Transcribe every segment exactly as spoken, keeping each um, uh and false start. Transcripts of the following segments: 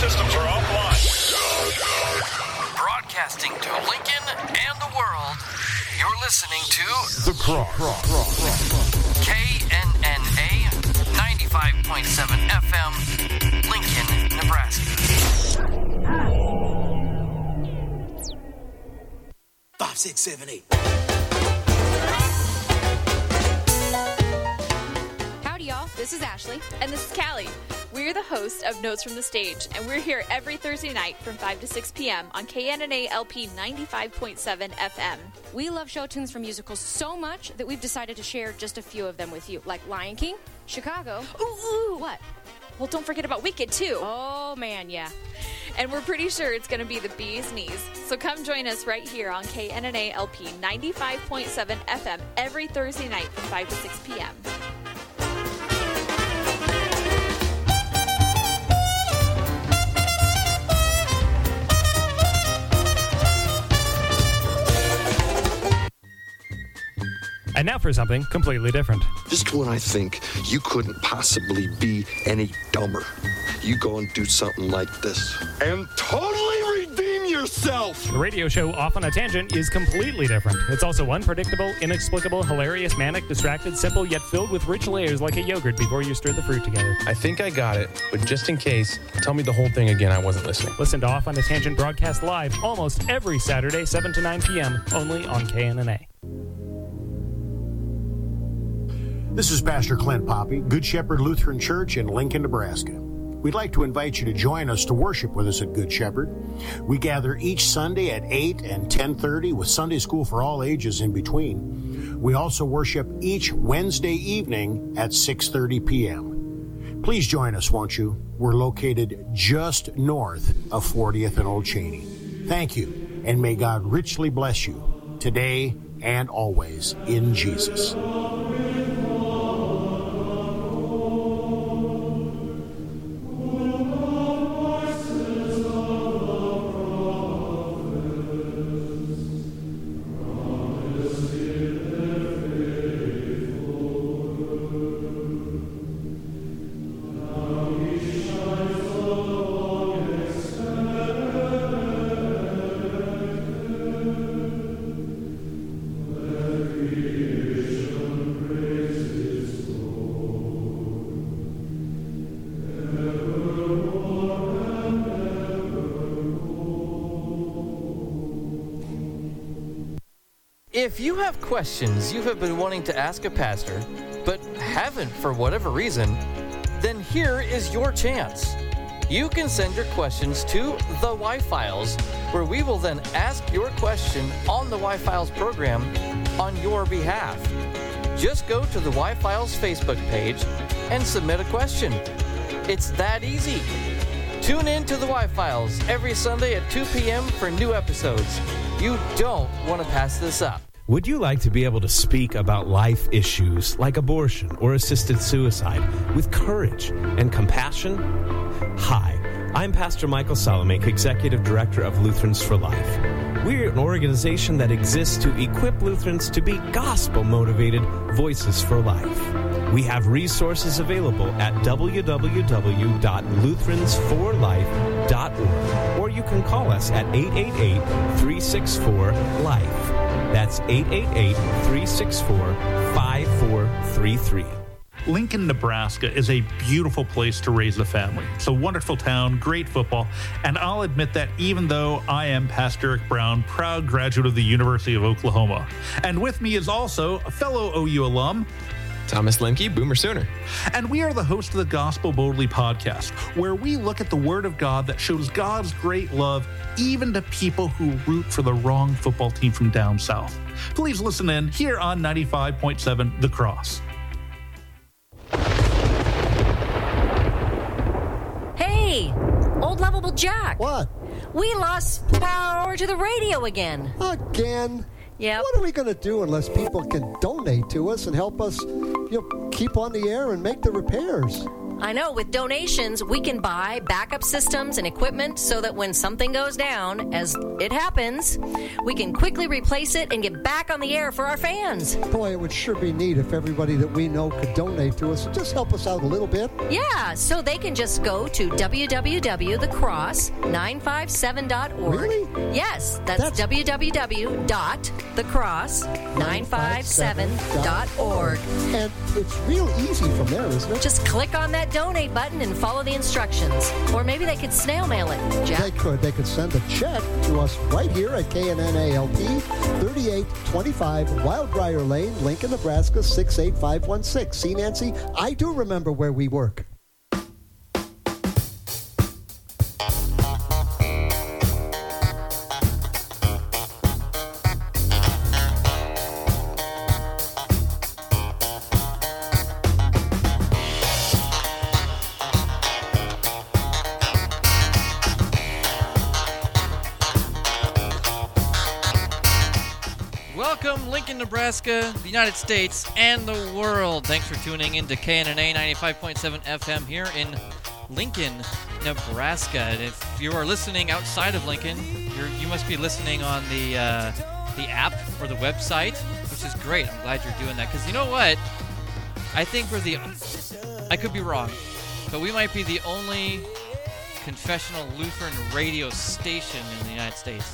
systems are offline. Broadcasting to Lincoln and the world, you're listening to The Cross. K N N A ninety-five point seven F M, Lincoln, Nebraska. Five, six, seven, eight. Howdy, y'all. This is Ashley. And this is Callie. We're the hosts of Notes from the Stage, and we're here every Thursday night from five to six p.m. on K N N A L P ninety-five point seven F M. We love show tunes from musicals so much that we've decided to share just a few of them with you, like Lion King, Chicago. Ooh, ooh. What? Well, don't forget about Wicked, too. Oh, man, yeah. And we're pretty sure it's going to be the bee's knees. So come join us right here on K N N A L P ninety-five point seven F M every Thursday night from five to six p.m. And now for something completely different. Just when I think you couldn't possibly be any dumber, you go and do something like this and totally redeem yourself. The radio show Off on a Tangent is completely different. It's also unpredictable, inexplicable, hilarious, manic, distracted, simple, yet filled with rich layers like a yogurt before you stir the fruit together. I think I got it, but just in case, tell me the whole thing again. I wasn't listening. Listen to Off on a Tangent broadcast live almost every Saturday, seven to nine p.m., only on K N N A. This is Pastor Clint Poppy, Good Shepherd Lutheran Church in Lincoln, Nebraska. We'd like to invite you to join us to worship with us at Good Shepherd. We gather each Sunday at eight and ten thirty with Sunday school for all ages in between. We also worship each Wednesday evening at six thirty p.m. Please join us, won't you? We're located just north of fortieth and Old Cheney. Thank you, and may God richly bless you today and always in Jesus. If you have questions you have been wanting to ask a pastor, but haven't for whatever reason, then here is your chance. You can send your questions to the Y-Files, where we will then ask your question on the Y-Files program on your behalf. Just go to the Y-Files Facebook page and submit a question. It's that easy. Tune in to the Y-Files every Sunday at two p.m. for new episodes. You don't want to pass this up. Would you like to be able to speak about life issues like abortion or assisted suicide with courage and compassion? Hi, I'm Pastor Michael Salamek, Executive Director of Lutherans for Life. We're an organization that exists to equip Lutherans to be gospel-motivated voices for life. We have resources available at w w w dot lutherans for life dot org, or you can call us at eight eight eight, three six four, LIFE. That's eight eight eight, three six four, five four three three. Lincoln, Nebraska is a beautiful place to raise a family. It's a wonderful town, great football, and I'll admit that even though I am Pastor Eric Brown, proud graduate of the University of Oklahoma. And with me is also a fellow O U alum, Thomas Lemke, Boomer Sooner. And we are the host of the Gospel Boldly podcast, where we look at the Word of God that shows God's great love even to people who root for the wrong football team from down south. Please listen in here on ninety-five point seven The Cross. Hey, old lovable Jack. What? We lost power to the radio again. Again? Yep. What are we going to do unless people can donate to us and help us, you know, keep on the air and make the repairs? I know, with donations, we can buy backup systems and equipment so that when something goes down, as it happens, we can quickly replace it and get back on the air for our fans. Boy, it would sure be neat if everybody that we know could donate to us and just help us out a little bit. Yeah, so they can just go to w w w dot the cross nine five seven dot org. Really? Yes, that's, that's w w w dot the cross nine five seven dot org. And it's real easy from there, isn't it? Just click on that donate button and follow the instructions. Or maybe they could snail mail it, Jeff. They could. They could send a check to us right here at K N N A L P, thirty-eight twenty-five Wildbriar Lane, Lincoln, Nebraska, six eight five one six. See, Nancy, I do remember where we work. Welcome, Lincoln, Nebraska, the United States, and the world. Thanks for tuning in to K N N A ninety-five point seven F M here in Lincoln, Nebraska. And if you are listening outside of Lincoln, you're, you must be listening on the uh, the app or the website, which is great. I'm glad you're doing that because you know what? I think we're the. I could be wrong, but we might be the only confessional Lutheran radio station in the United States.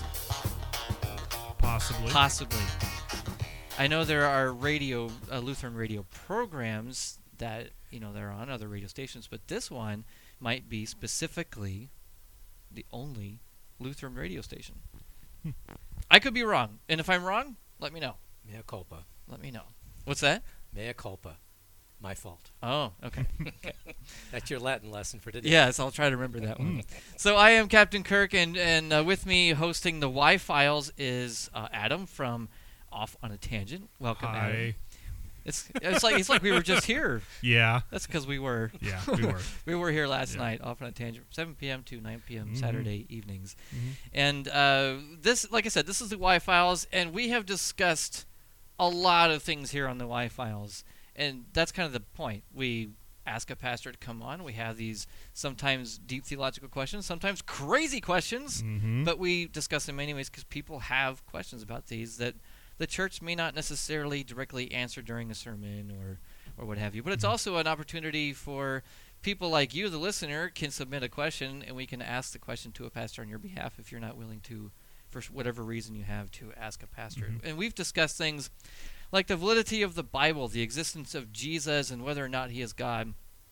Possibly. Possibly. I know there are radio uh, Lutheran radio programs that, you know, they're on other radio stations, but this one might be specifically the only Lutheran radio station. I could be wrong. And if I'm wrong, let me know. Mea culpa. Let me know. What's that? Mea culpa. My fault. Oh, okay. That's your Latin lesson for today. Yes, I'll try to remember that one. So I am Captain Kirk, and, and uh, with me hosting the Y-Files is uh, Adam from Off on a Tangent. Welcome, Hi. Adam. It's it's like it's like we were just here. Yeah. That's because we were. Yeah, we were. We were here last yeah. night, Off on a Tangent, seven p.m. to nine p.m. Mm-hmm. Saturday evenings. Mm-hmm. And uh, this, like I said, this is the Y-Files, and we have discussed a lot of things here on the Y-Files. And that's kind of the point. We ask a pastor to come on. We have these sometimes deep theological questions, sometimes crazy questions, mm-hmm. but we discuss them anyways because people have questions about these that the church may not necessarily directly answer during a sermon or, or what have you. But it's also an opportunity for people like you, the listener, can submit a question, and we can ask the question to a pastor on your behalf if you're not willing to, for whatever reason you have, to ask a pastor. Mm-hmm. And we've discussed things like the validity of the Bible, the existence of Jesus, and whether or not he is God.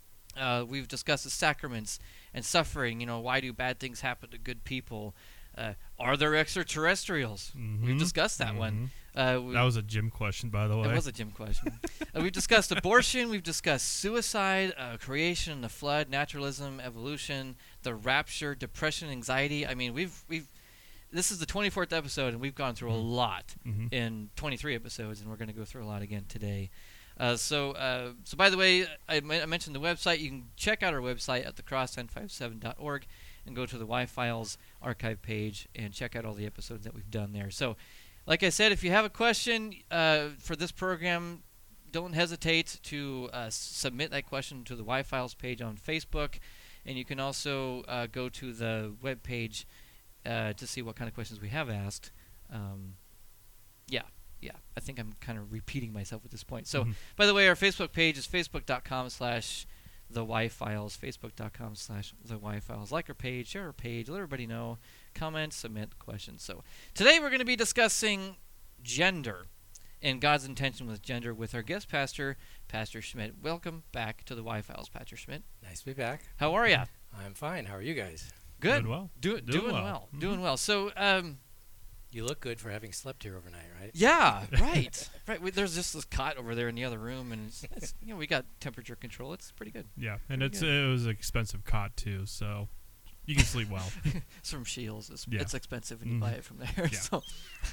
Uh, we've discussed the sacraments and suffering. You know, why do bad things happen to good people? Uh, are there extraterrestrials? Mm-hmm. We've discussed that mm-hmm. one. Uh, that was a gym question, by the way. It was a gym question. uh, we've discussed abortion. We've discussed suicide, uh, creation, the flood, naturalism, evolution, the rapture, depression, anxiety. I mean, we've we've. This is the twenty-fourth episode, and we've gone through a lot mm-hmm. in twenty-three episodes, and we're going to go through a lot again today. Uh, so, uh, so by the way, I, m- I mentioned the website. You can check out our website at the cross nine five seven dot org and go to the Y-Files archive page and check out all the episodes that we've done there. So, like I said, if you have a question uh, for this program, don't hesitate to uh, submit that question to the Y-Files page on Facebook, and you can also uh, go to the web page Uh, to see what kind of questions we have asked. Um, yeah, yeah. I think I'm kind of repeating myself at this point. So, mm-hmm. by the way, our Facebook page is facebook.com slash the Y-Files, facebook.com slash the Y-Files. Like our page, share our page, let everybody know, comment, submit questions. So, today we're going to be discussing gender and God's intention with gender with our guest pastor, Pastor Schmidt. Welcome back to the Y-Files, Pastor Schmidt. Nice to be back. How are you? I'm fine. How are you guys? Good. Doing well. Do, doing, doing well. well. Mm-hmm. Doing well. So, um... you look good for having slept here overnight, right? Yeah, right. right. We, there's just this cot over there in the other room, and it's, it's, you know, we got temperature control. It's pretty good. Yeah, and pretty it's good. it was an expensive cot too, so you can sleep well. It's from Shields. It's, yeah. it's expensive when you mm. buy it from there. Yeah. So.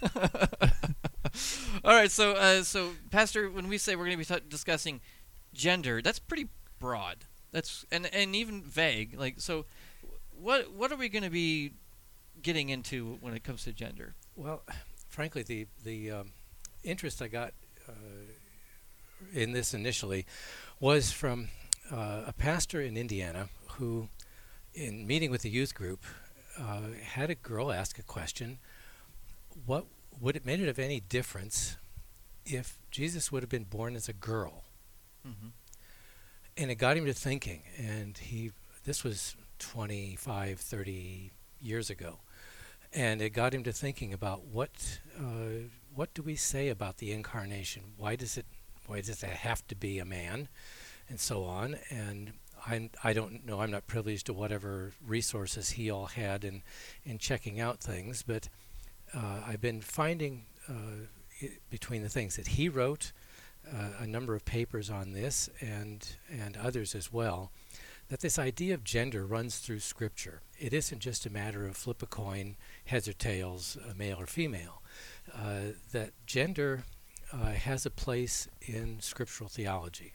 All right. So, uh, so Pastor, when we say we're going to be t- discussing gender, that's pretty broad. That's and and even vague. Like, so, what what are we going to be getting into when it comes to gender? Well, frankly, the the um, interest I got uh, in this initially was from uh, a pastor in Indiana who, in meeting with the youth group, uh, had a girl ask a question. What would it made it of any difference if Jesus would have been born as a girl? Mm-hmm. And it got him to thinking. And he, this was twenty-five, thirty years ago. And it got him to thinking about what uh, what do we say about the incarnation? Why does it why does it have to be a man, and so on? And I I don't know. I'm not privileged to whatever resources he all had in in checking out things, but uh, I've been finding uh, I- between the things that he wrote, uh, a number of papers on this, and and others as well, that this idea of gender runs through Scripture. It isn't just a matter of flip a coin, heads or tails, uh, male or female. Uh, that gender uh, has a place in scriptural theology.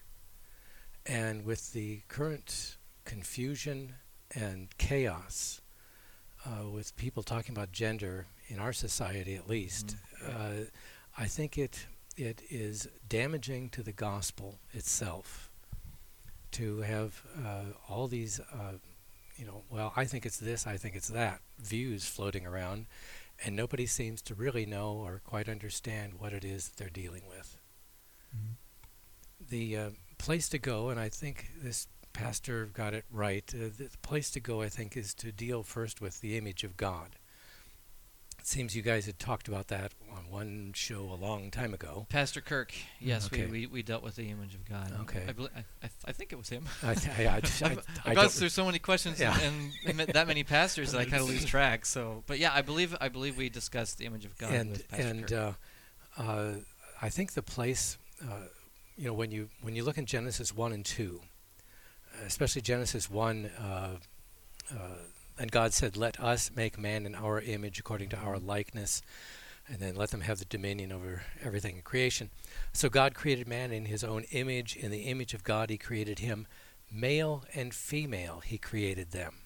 And with the current confusion and chaos, uh, with people talking about gender in our society at least, mm-hmm. uh, I think it it is damaging to the gospel itself to have uh, all these, uh, you know, well, I think it's this, I think it's that, views floating around, and nobody seems to really know or quite understand what it is that they're dealing with. Mm-hmm. The uh, place to go, and I think this pastor got it right, uh, the place to go, I think, is to deal first with the image of God. It seems you guys had talked about that on one show a long time ago. Pastor Kirk, yes, Okay. we, we we dealt with the image of God. Okay. I, bel I, I, I think it was him. I th- I- I just- I- I've, I I've don't- gone through so many questions Yeah. and, and met that many pastors that I kind of lose track. So, but yeah, I believe I believe we discussed the image of God and with Pastor and Kirk. uh, uh, I think the place, uh, you know, when you when you look in Genesis one and two, especially Genesis one, uh, uh, and God said, "Let us make man in our image, according to our likeness, and then let them have the dominion over everything in creation." So God created man in His own image. In the image of God, He created him, male and female. He created them.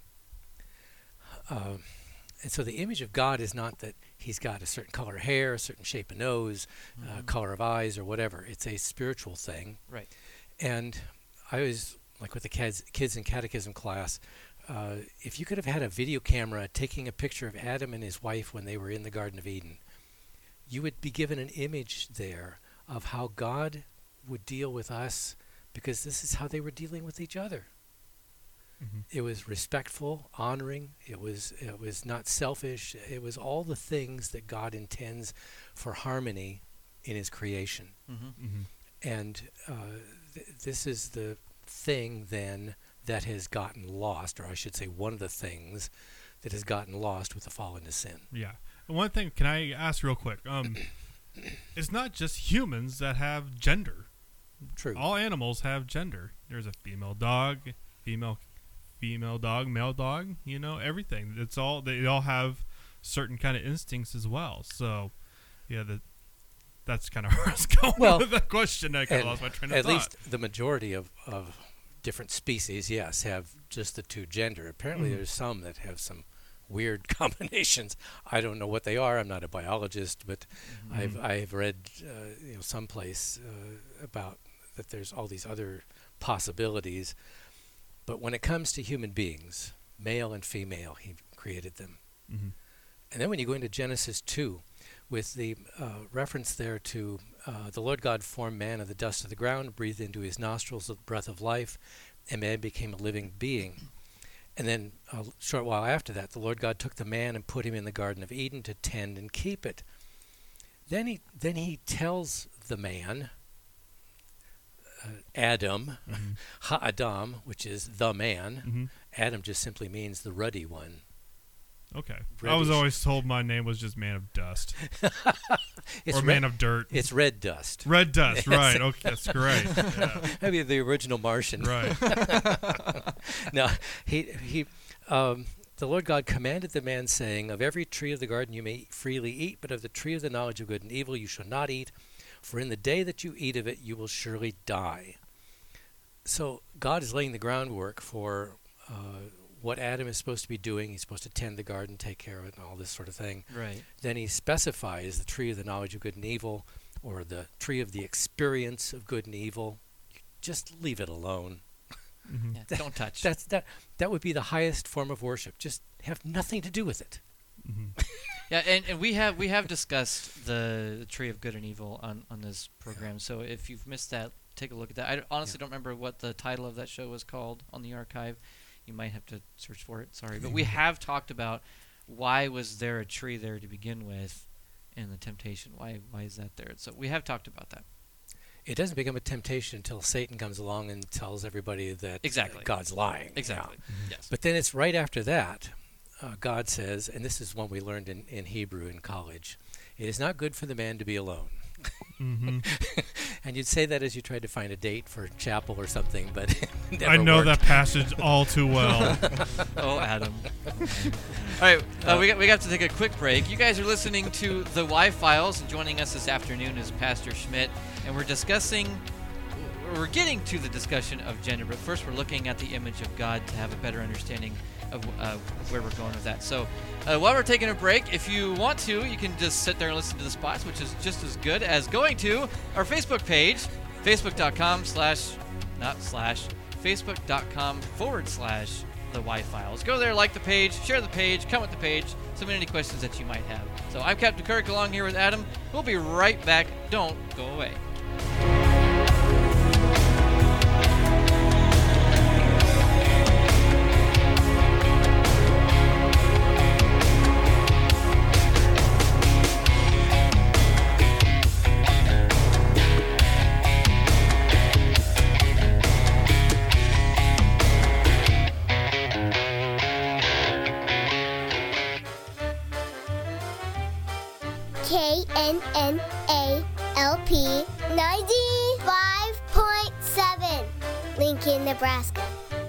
Uh, And so the image of God is not that he's got a certain color of hair, a certain shape of nose, uh, Mhm. color of eyes, or whatever. It's a spiritual thing. Right. And I always, like with the kids, kids in catechism class, uh, if you could have had a video camera taking a picture of Adam and his wife when they were in the Garden of Eden, you would be given an image there of how God would deal with us, because this is how they were dealing with each other. Mhm. It was respectful, honoring. It was it was not selfish. It was all the things that God intends for harmony in His creation. Mhm. Mhm. And uh, th- this is the thing then that has gotten lost, or I should say, one of the things that has gotten lost with the fall into sin. Yeah. And one thing, can I ask real quick? Um, it's not just humans that have gender. True. All animals have gender. There's a female dog, female female dog, male dog, you know, everything. It's all, they all have certain kind of instincts as well. So, yeah, that that's kind of where I was going Well, with that question. I kind of and lost my train of at thought. least the majority of, of different species, yes, have just the two gender. Apparently Mhm. there's some that have some weird combinations. I don't know what they are. I'm not a biologist, but Mhm. I've I've read uh, you know someplace uh, about that there's all these other possibilities. But when it comes to human beings, male and female, He created them. Mhm. And then when you go into Genesis two, with the uh, reference there to uh, the Lord God formed man of the dust of the ground, breathed into his nostrils the breath of life, and man became a living being. And then a short while after that, the Lord God took the man and put him in the Garden of Eden to tend and keep it. Then he then he tells the man, uh, Adam, Mhm. Ha-Adam, which is the man. Mhm. Adam just simply means the ruddy one. Okay. I was Reddish. always told my name was just Man of Dust. It's or red- Man of Dirt. It's red dust. Red Dust, Yes. right. Okay, that's great. Yeah. Maybe the original Martian. Right. No, he he um, the Lord God commanded the man, saying, "Of every tree of the garden you may freely eat, but of the tree of the knowledge of good and evil you shall not eat, for in the day that you eat of it you will surely die." So God is laying the groundwork for uh, what Adam is supposed to be doing. He's supposed to tend the garden, take care of it, and all this sort of thing. Right. Then he specifies the tree of the knowledge of good and evil, or the tree of the experience of good and evil. Just leave it alone. Mm-hmm. Yeah, don't touch. That's that. That would be the highest form of worship. Just have nothing to do with it. Mm-hmm. Yeah, and, and we have we have discussed the, the tree of good and evil on, on this program. So if you've missed that, take a look at that. I honestly yeah. don't remember what the title of that show was called on the archive. You might have to search for it. Sorry, but we have talked about why was there a tree there to begin with, and the temptation. Why why is that there? So we have talked about that. It doesn't become a temptation until Satan comes along and tells everybody that exactly. uh, God's lying. Exactly. Yeah. Mm-hmm. Yes. But then it's right after that, uh, God says, and this is one we learned in, in Hebrew in college, it is not good for the man to be alone. Mm-hmm. And you'd say that as you tried to find a date for chapel or something, but it never I know worked. that passage all too well. Oh, Adam. All right, uh, we got we got to take a quick break. You guys are listening to the Y-Files, and joining us this afternoon is Pastor Schmidt, and we're discussing, we're getting to the discussion of gender, but first we're looking at the image of God to have a better understanding of uh, where we're going with that. So uh, while we're taking a break, if you want to, you can just sit there and listen to the spots, which is just as good as going to our Facebook page, facebook.com slash, not slash, facebook.com forward slash the Y-Files. Go there, like the page, share the page, comment the page, submit any questions that you might have. So I'm Captain Kirk along here with Adam. We'll be right back. Don't go away. K N N A L P ninety-five point seven, Lincoln, Nebraska.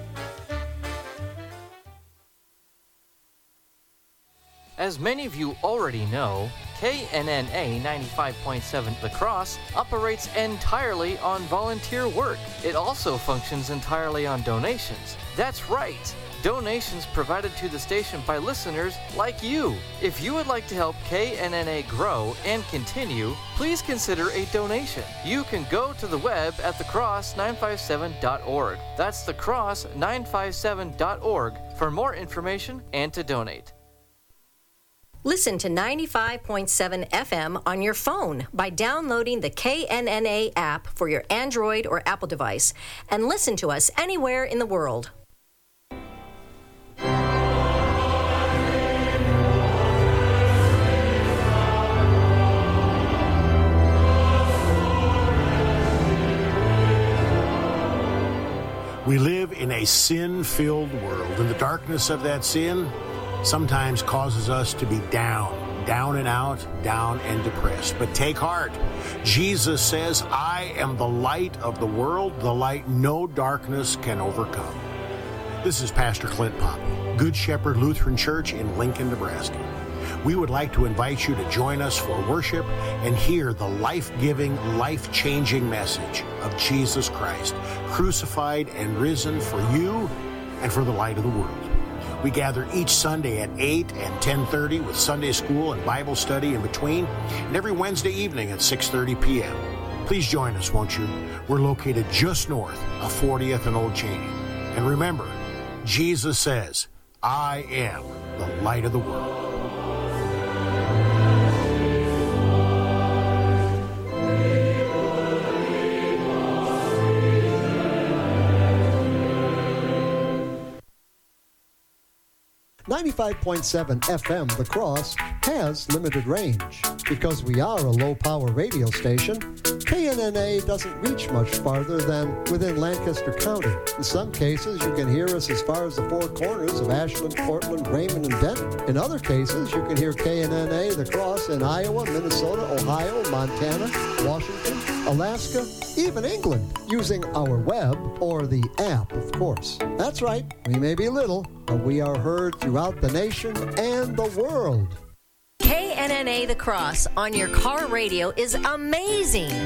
As many of you already know, K N N A ninety-five point seven La Crosse operates entirely on volunteer work. It also functions entirely on donations. That's right, donations provided to the station by listeners like you. If you would like to help K N N A grow and continue, please consider a donation. You can go to the web at the cross nine five seven dot org. That's the cross nine five seven dot org for more information and to donate. Listen to ninety-five point seven F M on your phone by downloading the K N N A app for your Android or Apple device and listen to us anywhere in the world. We live in a sin-filled world, and the darkness of that sin sometimes causes us to be down, down and out, down and depressed. But take heart. Jesus says, I am the light of the world, the light no darkness can overcome. This is Pastor Clint Poppy, Good Shepherd Lutheran Church in Lincoln, Nebraska. We would like to invite you to join us for worship and hear the life-giving, life-changing message of Jesus Christ, crucified and risen for you and for the light of the world. We gather each Sunday at eight and ten thirty with Sunday school and Bible study in between, and every Wednesday evening at six thirty p.m. Please join us, won't you? We're located just north of fortieth and Old Cheney. And remember, Jesus says, I am the light of the world. ninety-five point seven F M La Crosse has limited range. Because we are a low-power radio station, K N N A doesn't reach much farther than within Lancaster County. In some cases, you can hear us as far as the four corners of Ashland, Portland, Raymond, and Denton. In other cases, you can hear K N N A La Crosse in Iowa, Minnesota, Ohio, Montana, Washington, Alaska, even England, using our web or the app, of course. That's right, we may be little, but we are heard throughout the nation and the world. K N N A La Crosse on your car radio is amazing.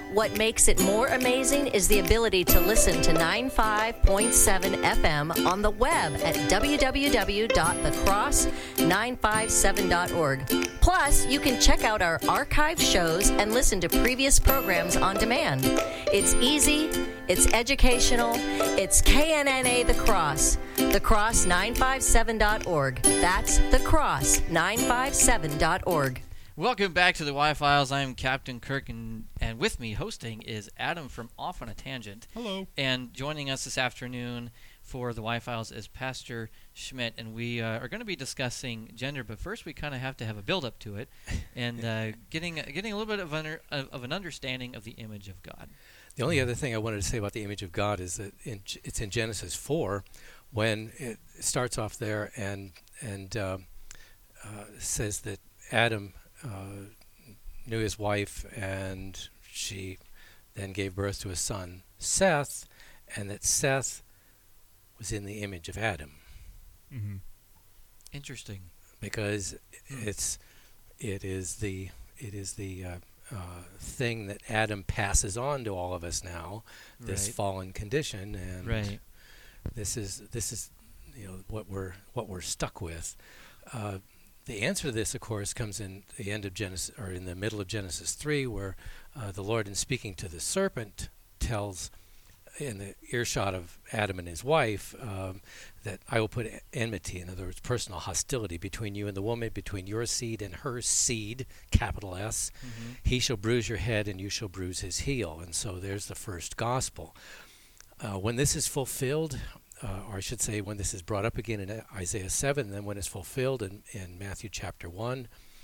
What makes it more amazing is the ability to listen to ninety-five point seven F M on the web at w w w dot the cross nine five seven dot org. Plus, you can check out our archive shows and listen to previous programs on demand. It's easy, it's educational, it's K N N A The Cross, the cross nine five seven dot org. That's the cross nine five seven dot org. Welcome back to the Y-Files. I'm Captain Kirk, and, and with me hosting is Adam from Off on a Tangent. Hello. And joining us this afternoon for the Y-Files is Pastor Schmidt, and we uh, are going to be discussing gender, but first we kind of have to have a build-up to it, and uh, getting getting a little bit of, under, of an understanding of the image of God. The only other thing I wanted to say about the image of God is that in, it's in Genesis four, when it starts off there and, and uh, uh, says that Adam Uh, knew his wife, and she then gave birth to a son, Seth, and that Seth was in the image of Adam. Mm-hmm. Interesting, because mm. it's it is the it is the uh, uh, thing that Adam passes on to all of us now, this right. fallen condition, and right. this is this is you know what we're what we're stuck with. Uh, The answer to this, of course, comes in the end of Genesis, or in the middle of Genesis three, where uh, the Lord, in speaking to the serpent, tells, in the earshot of Adam and his wife, um, that I will put enmity, in other words, personal hostility, between you and the woman, between your seed and her seed, capital S. Mm-hmm. He shall bruise your head, and you shall bruise his heel. And so there's the first gospel. Uh, when this is fulfilled, Uh, or I should say when this is brought up again in Isaiah seven, then when it's fulfilled in, in Matthew chapter one,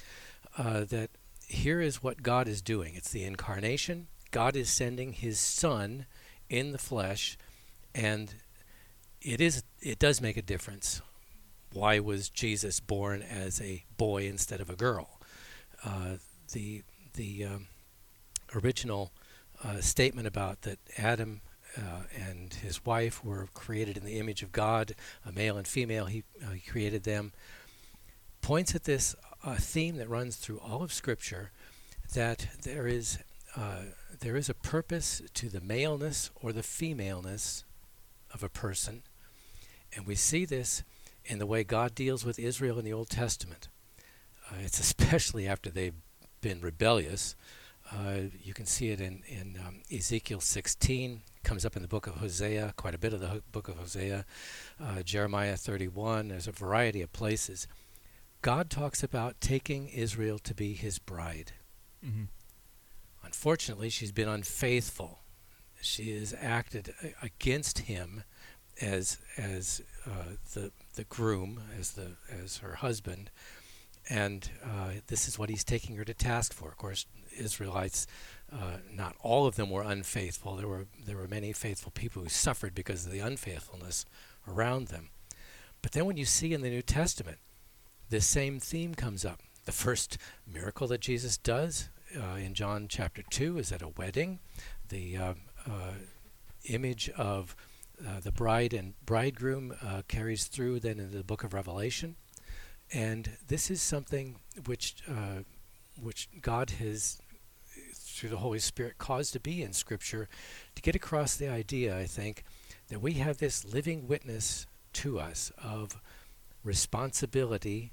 uh, that here is what God is doing. It's the incarnation. God is sending his Son in the flesh, and it is it does make a difference. Why was Jesus born as a boy instead of a girl? Uh, the the um, original uh, statement about that Adam Uh, and his wife were created in the image of God, a male and female, he, uh, he created them, points at this uh, theme that runs through all of Scripture, that there is uh, there is a purpose to the maleness or the femaleness of a person. And we see this in the way God deals with Israel in the Old Testament. Uh, it's especially after they've been rebellious. Uh, you can see it in, in um, Ezekiel sixteen, comes up in the book of Hosea, quite a bit of the ho- book of Hosea, uh, Jeremiah thirty-one, there's a variety of places. God talks about taking Israel to be his bride. Mm-hmm. Unfortunately, she's been unfaithful. She has acted a- against him as as uh, the the groom, as the as her husband, and uh, this is what he's taking her to task for. Of course, Israelites, uh, not all of them were unfaithful. There were there were many faithful people who suffered because of the unfaithfulness around them. But then when you see in the New Testament, this same theme comes up. The first miracle that Jesus does uh, in John chapter two is at a wedding. The uh, uh, image of uh, the bride and bridegroom uh, carries through then into the book of Revelation. And this is something which uh, which God has, through the Holy Spirit, caused to be in Scripture, to get across the idea, I think, that we have this living witness to us of responsibility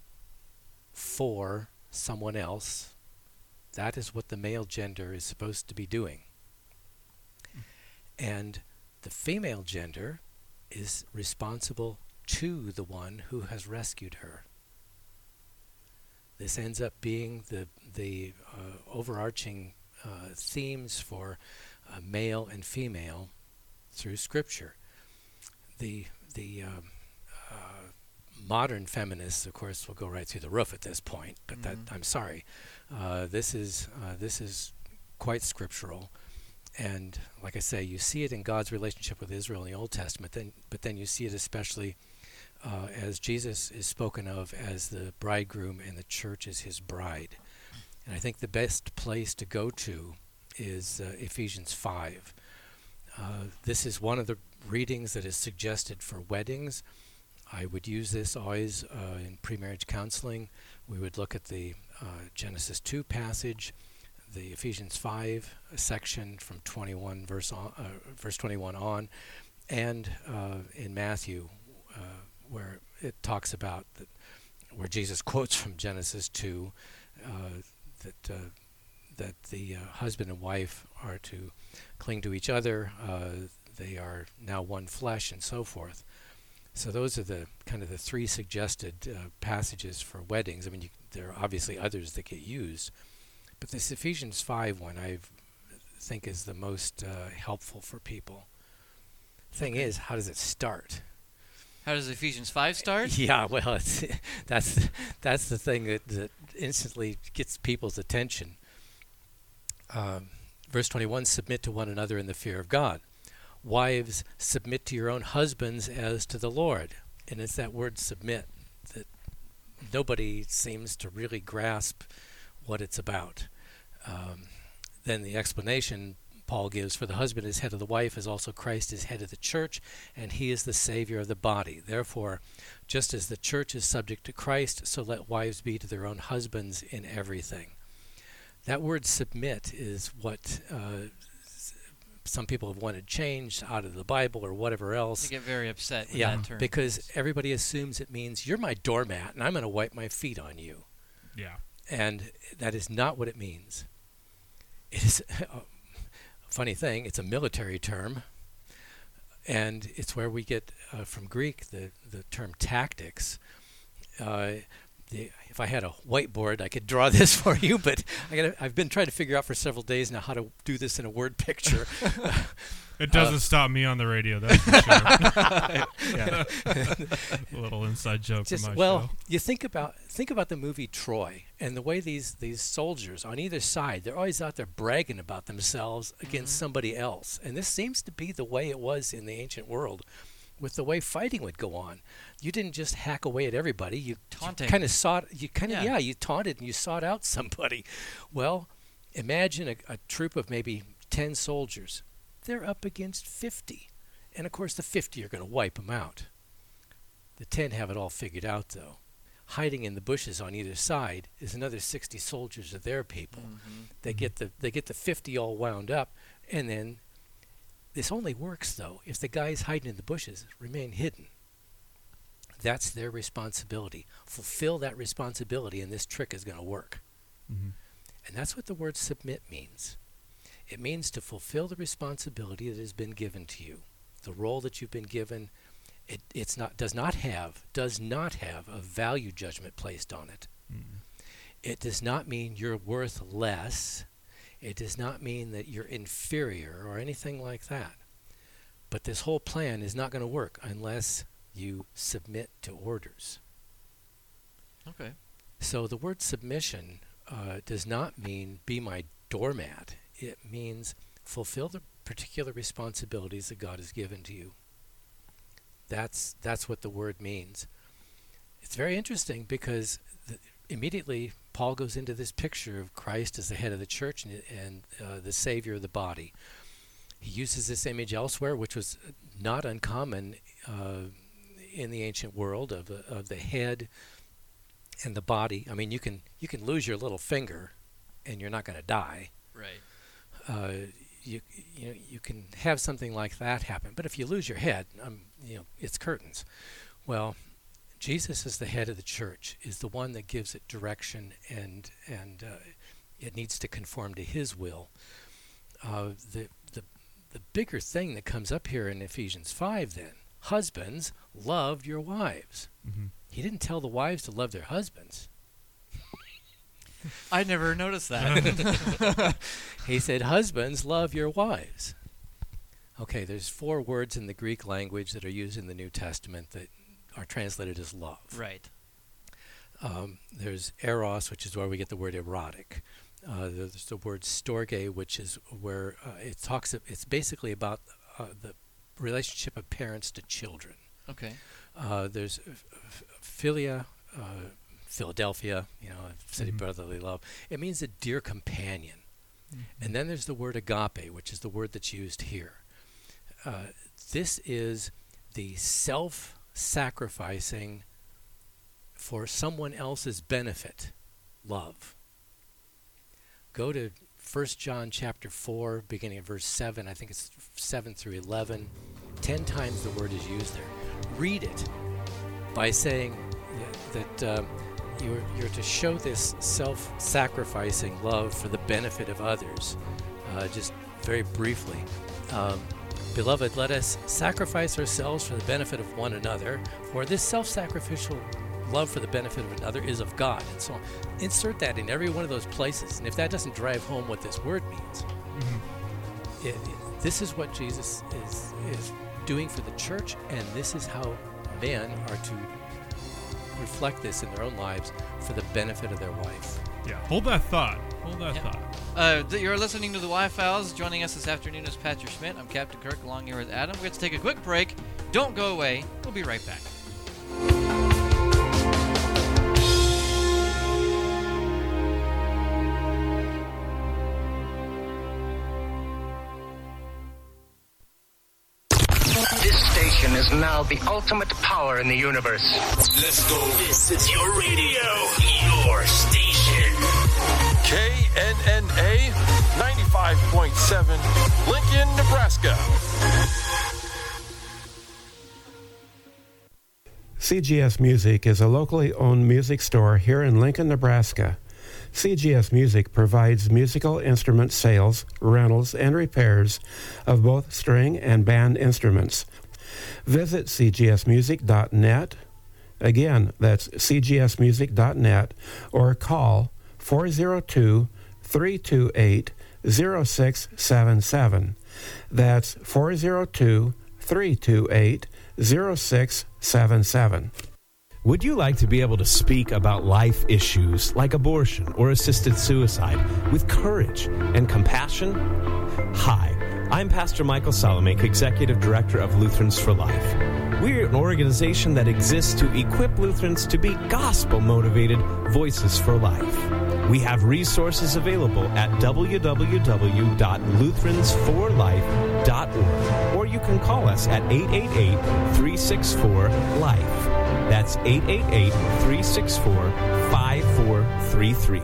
for someone else. That is what the male gender is supposed to be doing. And the female gender is responsible to the one who has rescued her. This ends up being the the uh, overarching uh, themes for uh, male and female through Scripture. The the um, uh, modern feminists, of course, will go right through the roof at this point. But Mm-hmm. that I'm sorry, uh, this is uh, this is quite scriptural, and like I say, you see it in God's relationship with Israel in the Old Testament. Then, but then you see it especially Uh, as Jesus is spoken of as the bridegroom and the church is his bride. And I think the best place to go to is uh, Ephesians five. Uh, this is one of the readings that is suggested for weddings. I would use this always uh, in pre-marriage counseling. We would look at the uh, Genesis two passage, the Ephesians five section from twenty-one verse on, uh, verse twenty-one on, and uh, in Matthew, uh, where it talks about the, where Jesus quotes from Genesis two, uh, that uh, that the uh, husband and wife are to cling to each other. Uh, they are now one flesh, and so forth. So those are the kind of the three suggested uh, passages for weddings. I mean, you, there are obviously others that get used, but this Ephesians five one I think is the most uh, helpful for people. Thing is, how does it start? How does Ephesians five start? Yeah, well, it's, that's that's the thing that, that instantly gets people's attention. Um, verse twenty-one: submit to one another in the fear of God. Wives, submit to your own husbands as to the Lord. And it's that word submit that nobody seems to really grasp what it's about. Um, then the explanation Paul gives: for the husband is head of the wife, as also Christ is head of the church, and he is the Savior of the body. Therefore, just as the church is subject to Christ, so let wives be to their own husbands in everything. That word submit is what uh, some people have wanted changed out of the Bible or whatever else. They get very upset with yeah, that term. because everybody assumes it means you're my doormat and I'm going to wipe my feet on you. Yeah. And that is not what it means. It is a funny thing. It's a military term, and it's where we get uh, from Greek the, the term tactics. Uh, the, if I had a whiteboard, I could draw this for you, but I gotta, I've been trying to figure out for several days now how to do this in a word picture. It doesn't uh, stop me on the radio, that's for sure. Yeah. A little inside joke Just, from my well, show. you think about think about the movie Troy and the way these, these soldiers on either side, they're always out there bragging about themselves against mm-hmm. somebody else. And this seems to be the way it was in the ancient world with the way fighting would go on. You didn't just hack away at everybody. You, you kind of sought, you kind of, yeah. yeah, you taunted and you sought out somebody. Well, imagine a, a troop of maybe ten soldiers. They're up against fifty. And, of course, the fifty are going to wipe them out. The ten have it all figured out, though. Hiding in the bushes on either side is another sixty soldiers of their people. Mm-hmm. They mm-hmm. get the they get the fifty all wound up, and then this only works, though, if the guys hiding in the bushes remain hidden. That's their responsibility. Fulfill that responsibility, and this trick is going to work. Mm-hmm. And that's what the word submit means. It means to fulfill the responsibility that has been given to you. The role that you've been given, it it's not does not have does not have a value judgment placed on it. Mm-hmm. It does not mean you're worth less. It does not mean that you're inferior or anything like that. But this whole plan is not going to work unless you submit to orders. Okay. So the word submission uh, does not mean be my doormat. It means fulfill the particular responsibilities that God has given to you. That's that's what the word means. It's very interesting because the, immediately Paul goes into this picture of Christ as the head of the church and, and uh, the Savior of the body. He uses this image elsewhere, which was not uncommon uh, in the ancient world of the, of the head and the body. I mean, you can you can lose your little finger, and you're not going to die. Right. Uh, you you know you can have something like that happen, but if you lose your head, um, you know it's curtains. Well, Jesus is the head of the church, is the one that gives it direction, and and uh, it needs to conform to His will. Uh, the the the bigger thing that comes up here in Ephesians five, then, husbands, love your wives. Mm-hmm. He didn't tell the wives to love their husbands. I never noticed that. He said, husbands, love your wives. Okay, there's four words in the Greek language that are used in the New Testament that are translated as love. Right. Um, there's eros, which is where we get the word erotic. Uh, there's the word storge, which is where uh, it talks. It's basically about uh, the relationship of parents to children. Okay. Uh, there's f- philia, uh, Philadelphia, you know, city mm-hmm. brotherly love. It means a dear companion. Mm-hmm. And then there's the word agape, which is the word that's used here. Uh, this is the self-sacrificing for someone else's benefit love. Go to First John chapter four, beginning at verse seven. I think it's seven through eleven. Ten times the word is used there. Read it by saying that, that um, you're, you're to show this self-sacrificing love for the benefit of others. Uh, just very briefly. Um, Beloved, let us sacrifice ourselves for the benefit of one another, for this self-sacrificial love for the benefit of another is of God. And so insert that in every one of those places. And if that doesn't drive home what this word means, mm-hmm. it, it, this is what Jesus is, is doing for the church, and this is how men are to reflect this in their own lives for the benefit of their wife. Yeah, hold that thought. Hold that yeah. thought. Uh, th- you're listening to the Y-Files. Joining us this afternoon is Pastor Schmidt. I'm Captain Kirk, along here with Adam. We're going to take a quick break. Don't go away. We'll be right back. This station is now the ultimate power in the universe. Let's go. This is your radio, your station. K N N A ninety-five point seven, Lincoln, Nebraska. C G S Music is a locally owned music store here in Lincoln, Nebraska. C G S Music provides musical instrument sales, rentals, and repairs of both string and band instruments. Visit c g s music dot net. Again, that's c g s music dot net, or call four oh two, three two eight, oh six seven seven. That's four oh two, three two eight, oh six seven seven. Would you like to be able to speak about life issues like abortion or assisted suicide with courage and compassion? Hi, I'm Pastor Michael Salamek, Executive Director of Lutherans for Life. We're an organization that exists to equip Lutherans to be gospel-motivated voices for life. We have resources available at w w w dot lutherans for life dot org, or you can call us at eight eight eight, three six four, LIFE. That's eight eight eight, three six four, five four three three.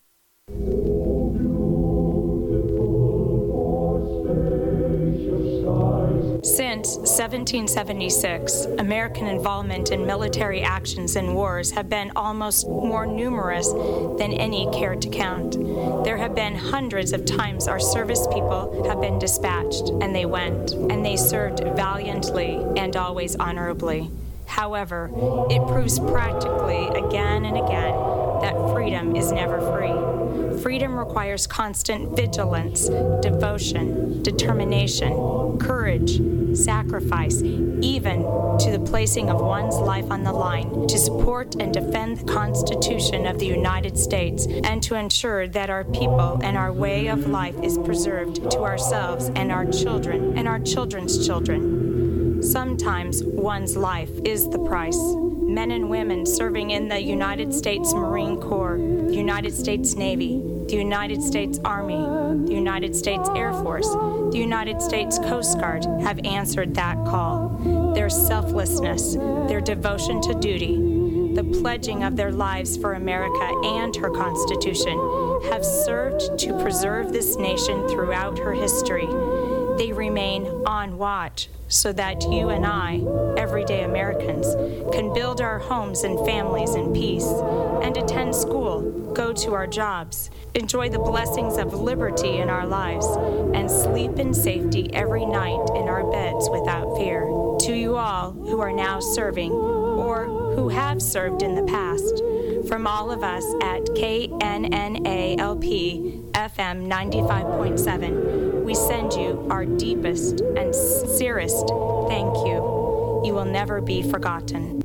Since seventeen seventy-six, American involvement in military actions and wars have been almost more numerous than any care to count. There have been hundreds of times our service people have been dispatched, and they went, and they served valiantly and always honorably. However, it proves practically again and again that freedom is never free. Freedom requires constant vigilance, devotion, determination, courage, sacrifice, even to the placing of one's life on the line to support and defend the Constitution of the United States and to ensure that our people and our way of life is preserved to ourselves and our children and our children's children. Sometimes one's life is the price. Men and women serving in the United States Marine Corps, the United States Navy, the United States Army, the United States Air Force, the United States Coast Guard have answered that call. Their selflessness, their devotion to duty, the pledging of their lives for America and her Constitution have served to preserve this nation throughout her history. They remain on watch so that you and I, everyday Americans, can build our homes and families in peace and attend school, go to our jobs, enjoy the blessings of liberty in our lives, and sleep in safety every night in our beds without fear. To you all who are now serving or who have served in the past, from all of us at K N N A L P F M ninety-five point seven, we send you our deepest and sincerest thank you. You will never be forgotten.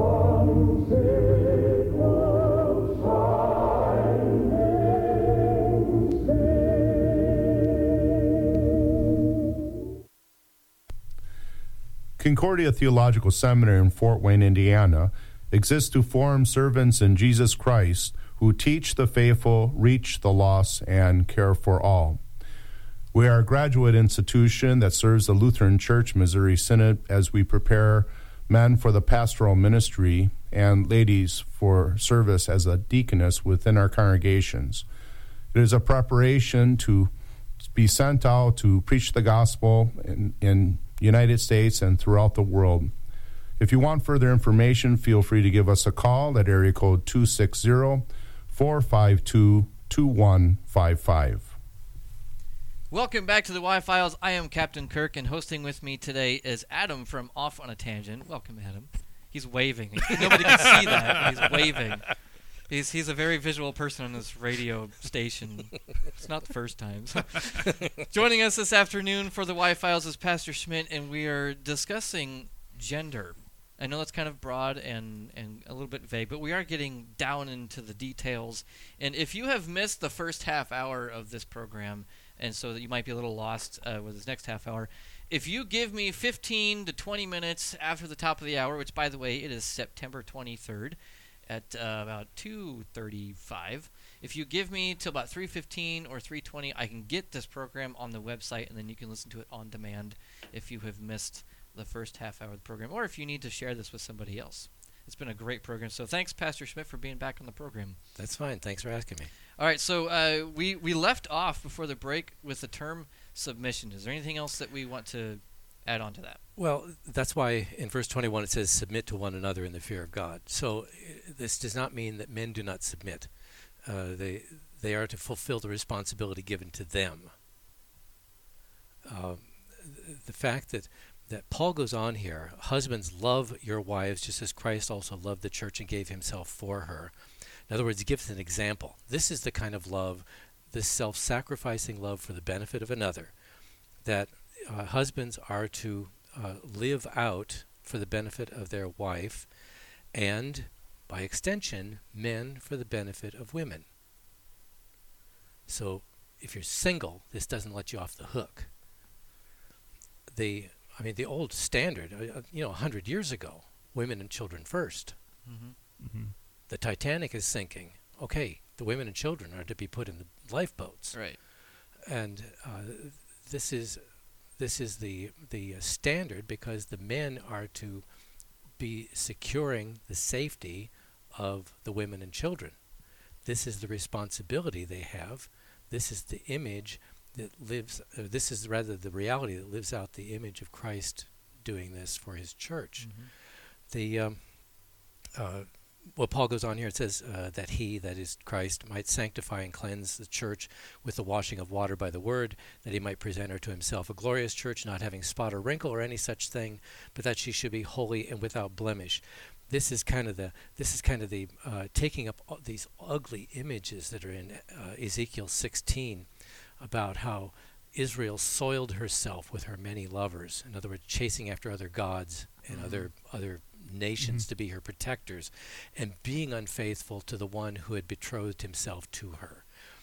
Concordia Theological Seminary in Fort Wayne, Indiana, exists to form servants in Jesus Christ who teach the faithful, reach the lost, and care for all. We are a graduate institution that serves the Lutheran Church Missouri Synod as we prepare men for the pastoral ministry and ladies for service as a deaconess within our congregations. It is a preparation to be sent out to preach the gospel in, in United States and throughout the world. If you want further information, feel free to give us a call at area code two six zero, four five two, two one five five. Welcome back to the Y-Files. I am Captain Kirk, and hosting with me today is Adam from Off on a Tangent. Welcome, Adam. He's waving. Nobody can see that, but he's waving. He's he's a very visual person on this radio station. It's not the first time. So. Joining us this afternoon for the Y-Files is Pastor Schmidt, and we are discussing gender. I know that's kind of broad and, and a little bit vague, but we are getting down into the details. And if you have missed the first half hour of this program, and so that you might be a little lost uh, with this next half hour, if you give me fifteen to twenty minutes after the top of the hour, which, by the way, it is September twenty-third at uh, about two thirty-five, if you give me till about three fifteen or three twenty, I can get this program on the website, and then you can listen to it on demand if you have missed the first half hour of the program, or if you need to share this with somebody else. It's been a great program. So thanks, Pastor Schmidt, for being back on the program. That's fine. Thanks for asking me. All right, so uh, we, we left off before the break with the term submission. Is there anything else that we want to add on to that? Well, that's why in verse twenty-one it says, submit to one another in the fear of God. So uh, this does not mean that men do not submit. Uh, they, they are to fulfill the responsibility given to them. Uh, the fact that that Paul goes on here, husbands, love your wives just as Christ also loved the church and gave himself for her. In other words, he gives an example. This is the kind of love, this self-sacrificing love for the benefit of another, that uh, husbands are to uh, live out for the benefit of their wife, and by extension, men for the benefit of women. So if you're single, this doesn't let you off the hook. The I mean, the old standard, uh, you know, a hundred years ago, women and children first. Mm-hmm. Mm-hmm. The Titanic is sinking. Okay, the women and children are to be put in the lifeboats. Right. And uh, this is this is the the uh, standard, because the men are to be securing the safety of the women and children. This is the responsibility they have. This is the image that lives, uh, this is rather the reality that lives out the image of Christ doing this for his church. Mm-hmm. The um, uh, well, Paul goes on here, it says uh, that he, that is Christ, might sanctify and cleanse the church with the washing of water by the word, that he might present her to himself a glorious church, not having spot or wrinkle or any such thing, but that she should be holy and without blemish. This is kind of the this is kind of the uh, taking up these ugly images that are in uh, Ezekiel sixteen, about how Israel soiled herself with her many lovers. In other words, chasing after other gods and Mm-hmm. other other nations Mhm. to be her protectors, and being unfaithful to the one who had betrothed himself to her.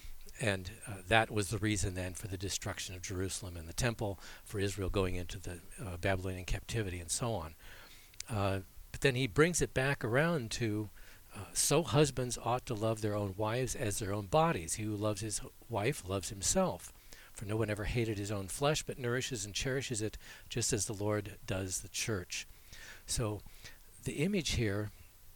And uh, that was the reason then for the destruction of Jerusalem and the temple, for Israel going into the uh, Babylonian captivity and so on. Uh, but then he brings it back around to Uh, so husbands ought to love their own wives as their own bodies. He who loves his wife loves himself. For no one ever hated his own flesh, but nourishes and cherishes it, just as the Lord does the church. So the image here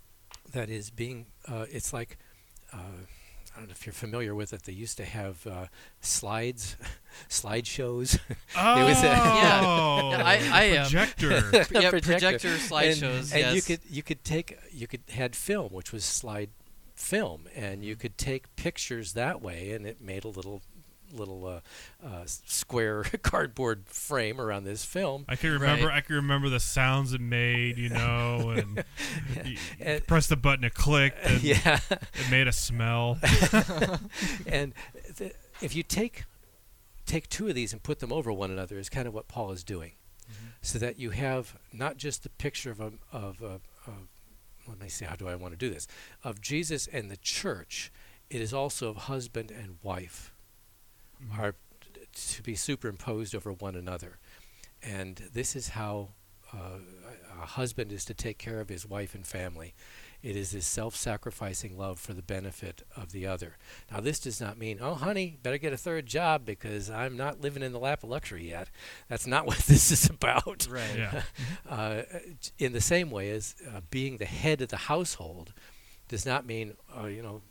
that is being, uh, it's like, uh, I don't know if you're familiar with it, they used to have uh, slides, slideshows. Oh, was, uh, yeah. yeah, I, I am. projector. yeah, projector, projector slideshows. And, and yes. you could you could take you could had film, which was slide film, and you could take pictures that way, and it made a little little uh, uh, square cardboard frame around this film. I can remember. Right. I can remember the sounds it made. You know, and Yeah. you And- press the button, it clicked. And Yeah. it made a smell. And the, if you take take two of these and put them over one another, is kind of what Paul is doing, Mm-hmm. so that you have not just the picture of a, of a, of let me see, how do I want to do this, of Jesus and the church. It is also of husband and wife Mhm. are t- to be superimposed over one another. And this is how uh, a husband is to take care of his wife and family. It is this self-sacrificing love for the benefit of the other. Now, this does not mean, oh, honey, better get a third job because I'm not living in the lap of luxury yet. That's not what this is about. Right. Yeah. uh, in the same way as uh, being the head of the household does not mean, uh, you know,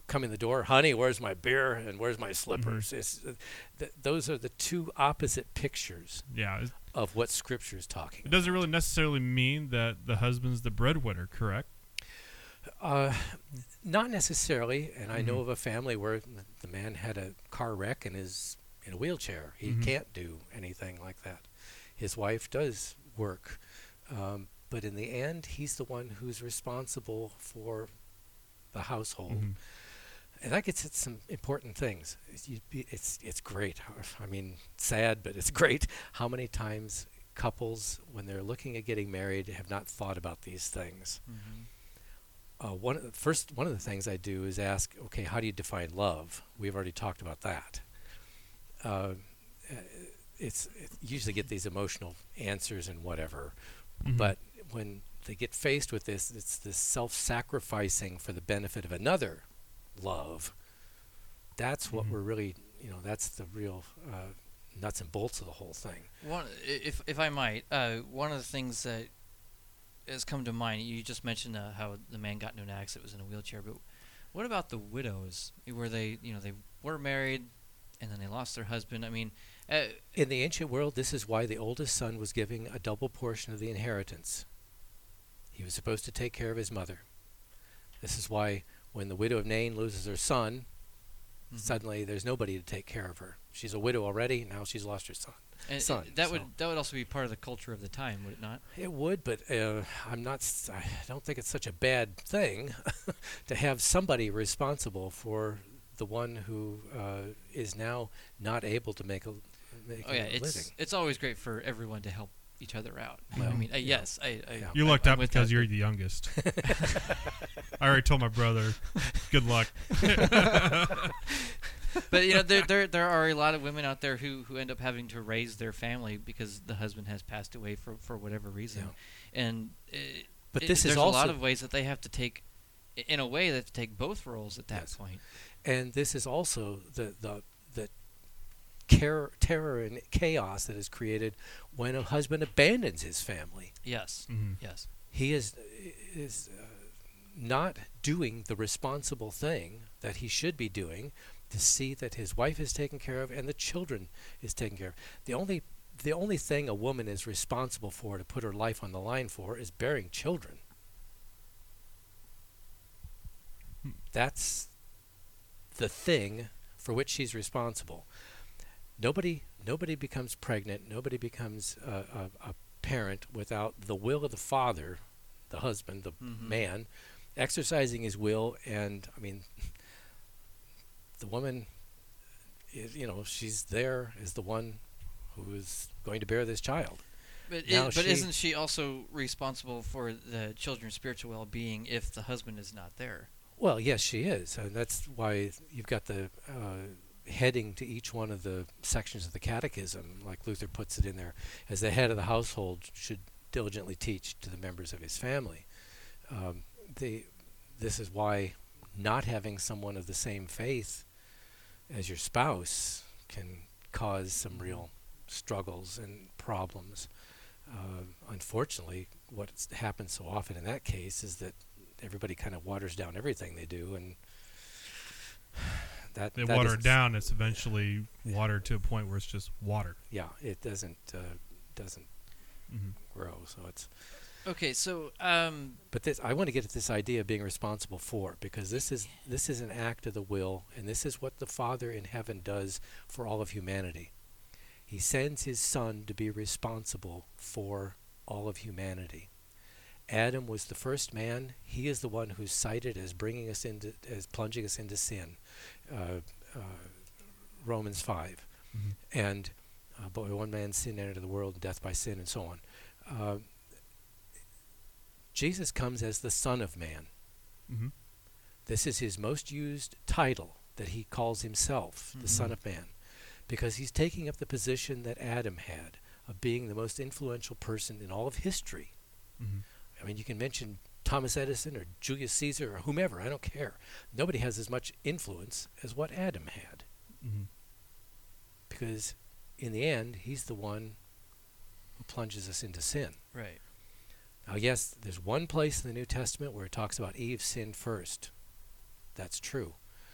come in the door, honey, where's my beer and where's my slippers? Mm-hmm. It's, uh, th- those are the two opposite pictures yeah, of what Scripture is talking about. It doesn't really necessarily mean that the husband's the breadwinner, correct? Uh, not necessarily. And I mm-hmm. know of a family where the man had a car wreck and is in a wheelchair. He mm-hmm. can't do anything like that. His wife does work. Um, but in the end, he's the one who's responsible for the household. Mm-hmm. And that gets at some important things. It's, it's it's great. I mean, sad, but it's great how many times couples, when they're looking at getting married, have not thought about these things. Mm-hmm. Uh, one of the first one of the things I do is ask, okay, how do you define love? We've already talked about that. Uh, it's it, usually get these emotional answers and whatever, mm-hmm. but when they get faced with this, it's this self-sacrificing for the benefit of another love. That's what mm-hmm. we're really, you know, that's the real uh, nuts and bolts of the whole thing. One, if if I might, uh, one of the things that has come to mind, you just mentioned uh, how the man got into an accident, was in a wheelchair, but what about the widows, where they, you know, they were married and then they lost their husband? I mean, uh, in the ancient world, this is why the oldest son was giving a double portion of the inheritance. He was supposed to take care of his mother. This is why when the widow of Nain loses her son, mm-hmm. suddenly there's nobody to take care of her. She's a widow already. Now she's lost her son. And son that so. would that would also be part of the culture of the time, would it not? It would, but uh, I'm not. S- I don't think it's such a bad thing to have somebody responsible for the one who uh, is now not able to make a, make oh, yeah, a it's, living. It's always great for everyone to help each other out. Well, I mean, uh, yes, I, I. You lucked I, out because you're the youngest. I already told my brother, good luck. But you know, there there there are a lot of women out there who, who end up having to raise their family because the husband has passed away for, for whatever reason, yeah. and it, but it, this there's is also a lot of ways that they have to take, in a way, they have to take both roles at that yes. point. And this is also the the the Terror, terror and chaos that is created when a husband abandons his family. Yes, mm-hmm. yes. He is is uh, not doing the responsible thing that he should be doing to see that his wife is taken care of and the children is taken care of. The only the only thing a woman is responsible for, to put her life on the line for, is bearing children. Hmm. That's the thing for which she's responsible. Nobody, nobody becomes pregnant. Nobody becomes a, a, a parent without the will of the father, the husband, the mm-hmm. man, exercising his will. And I mean, the woman, is, you know, she's there as the one who is going to bear this child. But, it, but she, isn't she also responsible for the children's spiritual well-being if the husband is not there? Well, yes, she is, and that's why you've got the. Uh, heading to each one of the sections of the catechism, like Luther puts it in there, as the head of the household should diligently teach to the members of his family. Um, the, this is why not having someone of the same faith as your spouse can cause some real struggles and problems. Uh, unfortunately, what happens so often in that case is that everybody kind of waters down everything they do, and That, they that water it down. It's eventually watered to a point where it's just water. Yeah, it doesn't uh, doesn't mm-hmm. grow. So it's okay. So, um, but this I want to get at this idea of being responsible for, because this is this is an act of the will, and this is what the Father in heaven does for all of humanity. He sends His Son to be responsible for all of humanity. Adam was the first man. He is the one who's cited as bringing us into, as plunging us into sin. Uh, uh, Romans five, mm-hmm. and uh, by one man's sin entered the world, and death by sin, and so on. Uh, Jesus comes as the Son of Man. Mm-hmm. This is his most used title that he calls himself, mm-hmm. the Son of Man, because he's taking up the position that Adam had of being the most influential person in all of history. Mm-hmm. I mean, you can mention Thomas Edison or Julius Caesar or whomever, I don't care. Nobody has as much influence as what Adam had. Mm-hmm. Because in the end, he's the one who plunges us into sin. Right. Now, yes, there's one place in the New Testament where it talks about Eve sinned first. That's true.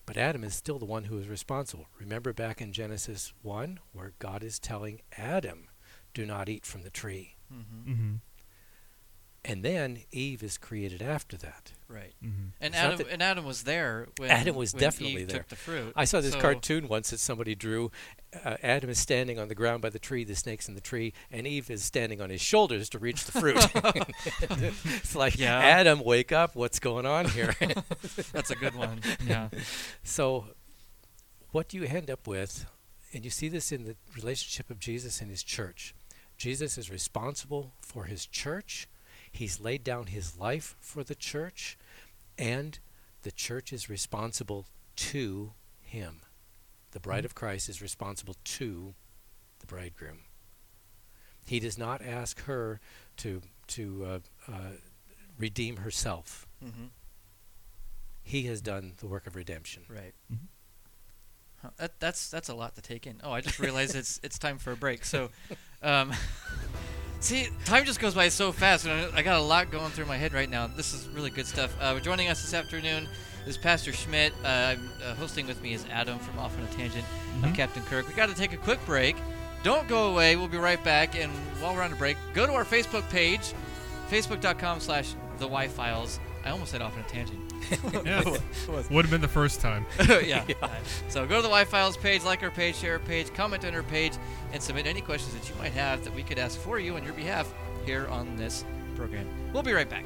But Adam is still the one who is responsible. Remember back in Genesis one, where God is telling Adam, do not eat from the tree. Mm-hmm. Mm-hmm. And then Eve is created after that. Right. Mm-hmm. And It's not Adam that- and Adam was there when Adam was when definitely Eve there. took the fruit. I saw this So- cartoon once that somebody drew. Uh, Adam is standing on the ground by the tree, the snake's in the tree, and Eve is standing on his shoulders to reach the fruit. It's like, Yeah. Adam, wake up, what's going on here? That's a good one. Yeah. So what you end up with, and you see this in the relationship of Jesus and his church. Jesus is responsible for his church. He's laid down his life for the church, and the church is responsible to him. The bride of Christ is responsible to the bridegroom. He does not ask her to to uh, uh, redeem herself. Mm-hmm. He has done the work of redemption. Right. Mm-hmm. Huh, that, that's that's a lot to take in. Oh, I just realized it's it's time for a break. So, um, see, time just goes by so fast, and I, I got a lot going through my head right now. This is really good stuff. Uh, joining us this afternoon is Pastor Schmidt. Uh, I'm, uh, hosting with me is Adam from Off on a Tangent. I'm Mhm. Captain Kirk. We got to take a quick break. Don't go away. We'll be right back. And while we're on a break, go to our Facebook page, facebook.com slash the Y Files. I almost said Off on a Tangent. Yeah, would have been the first time. yeah. yeah. So go to the Y Files page, like our page, share our page, comment on our page, and submit any questions that you might have that we could ask for you on your behalf here on this program. We'll be right back.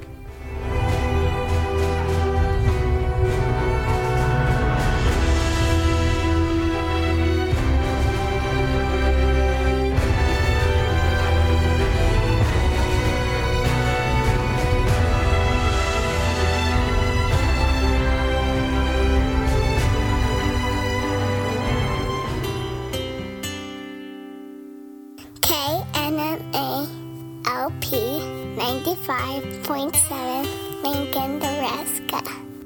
K N N A L P ninety-five point seven Lincoln, Nebraska.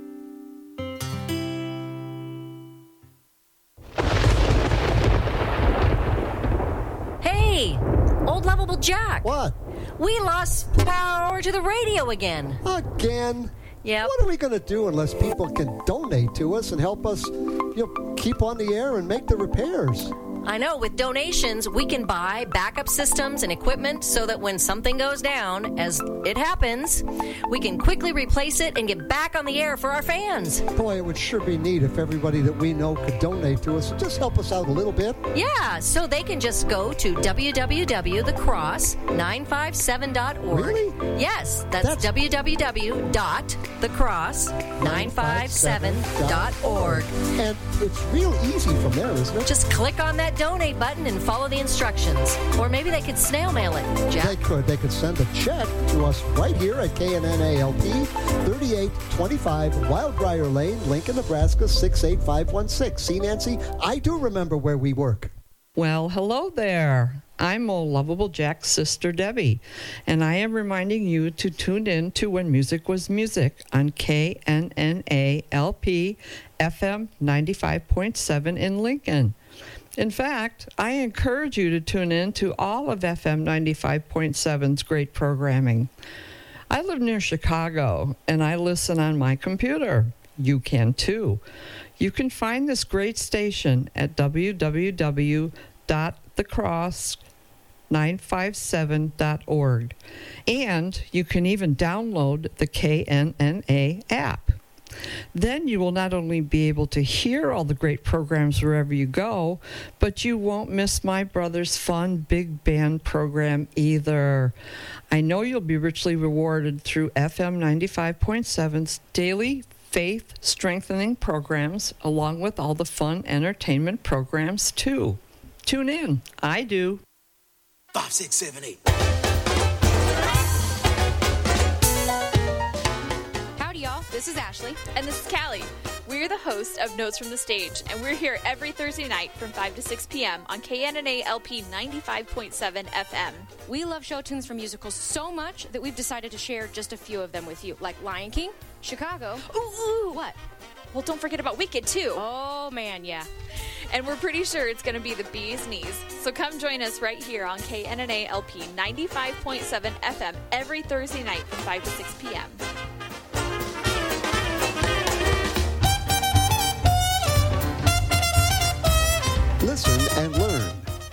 Hey, old lovable Jack. What? We lost power to the radio again. Again? Yep. What are we going to do unless people can donate to us and help us, you know, keep on the air and make the repairs? I know, with donations, we can buy backup systems and equipment so that when something goes down, as it happens, we can quickly replace it and get back on the air for our fans. Boy, it would sure be neat if everybody that we know could donate to us and just help us out a little bit. Yeah, so they can just go to w w w dot the cross nine five seven dot org. Really? Yes, that's, that's w w w dot the cross nine five seven dot org. And it's real easy from there, isn't it? Just click on that donate button and follow the instructions. Or maybe they could snail mail it, Jack. They could. They could send a check to us right here at K N N A L P, thirty-eight twenty-five Wildbriar Lane, Lincoln, Nebraska, six eight five one six. See, Nancy, I do remember where we work. Well, hello there. I'm old lovable Jack's sister Debbie, and I am reminding you to tune in to When Music Was Music on K N N A L P F M ninety-five point seven in Lincoln. In fact, I encourage you to tune in to all of F M ninety-five point seven's great programming. I live near Chicago, and I listen on my computer. You can too. You can find this great station at w w w dot the cross nine five seven dot org. And you can even download the K N N A app. Then you will not only be able to hear all the great programs wherever you go, but you won't miss my brother's fun big band program either. I know you'll be richly rewarded through F M ninety-five point seven's daily faith-strengthening programs, along with all the fun entertainment programs, too. Tune in. I do. Five, six, seven, eight. Howdy, y'all. This is Ashley. And this is Callie. We're the hosts of Notes from the Stage, and we're here every Thursday night from five to six p.m. on K N N A L P ninety-five point seven F M. We love show tunes from musicals so much that we've decided to share just a few of them with you, like Lion King, Chicago. Ooh, ooh. What? Well, don't forget about Wicked, too. Oh, man, yeah. And we're pretty sure it's going to be the bee's knees. So come join us right here on K N N A L P ninety-five point seven F M every Thursday night from five to six p.m.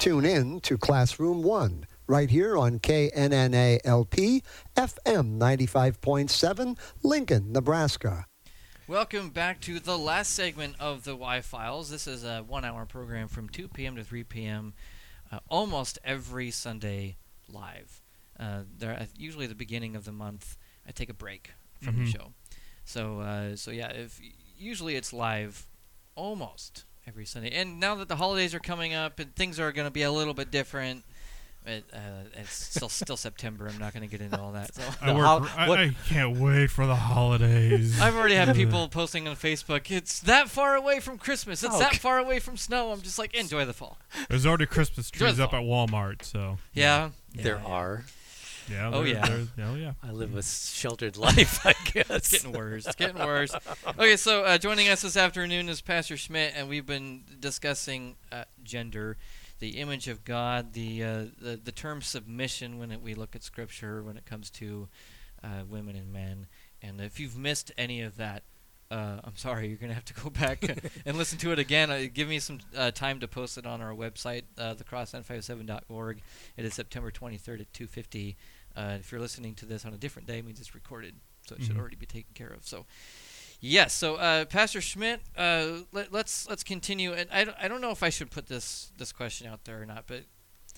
Tune in to Classroom One, right here on K N N A L P, F M ninety-five point seven, Lincoln, Nebraska. Welcome back to the last segment of the Y-Files. This is a one-hour program from two p.m. to three p.m. Uh, almost every Sunday live. Uh, there, uh, usually at the beginning of the month, I take a break from Mhm. the show. So, uh, so yeah, if usually it's live almost every Sunday. And now that the holidays are coming up and things are going to be a little bit different, it, uh, it's still still September. I'm not going to get into all that. So. I, work, I, I can't wait for the holidays. I've already had people posting on Facebook, it's that far away from Christmas. It's Oh, that okay. far away from snow. I'm just like, enjoy the fall. There's already Christmas Enjoy trees the up fall. at Walmart, so Yeah. There are. Yeah. Oh, there- yeah. there- oh, yeah. I live a sheltered life, I guess. It's getting worse. It's getting worse. Okay, so uh, joining us this afternoon is Pastor Schmidt, and we've been discussing uh, gender, the image of God, the uh, the, the term submission when it, we look at Scripture when it comes to uh, women and men. And if you've missed any of that, uh, I'm sorry, you're going to have to go back and listen to it again. Uh, give me some uh, time to post it on our website, uh, the cross nine five seven dot org. It is September twenty-third at two fifty. Uh, if you're listening to this on a different day, it means it's recorded, so it should Mhm. already be taken care of. So, yes. So, uh, Pastor Schmidt, uh, let, let's let's continue. And I, don't- I don't know if I should put this this question out there or not, but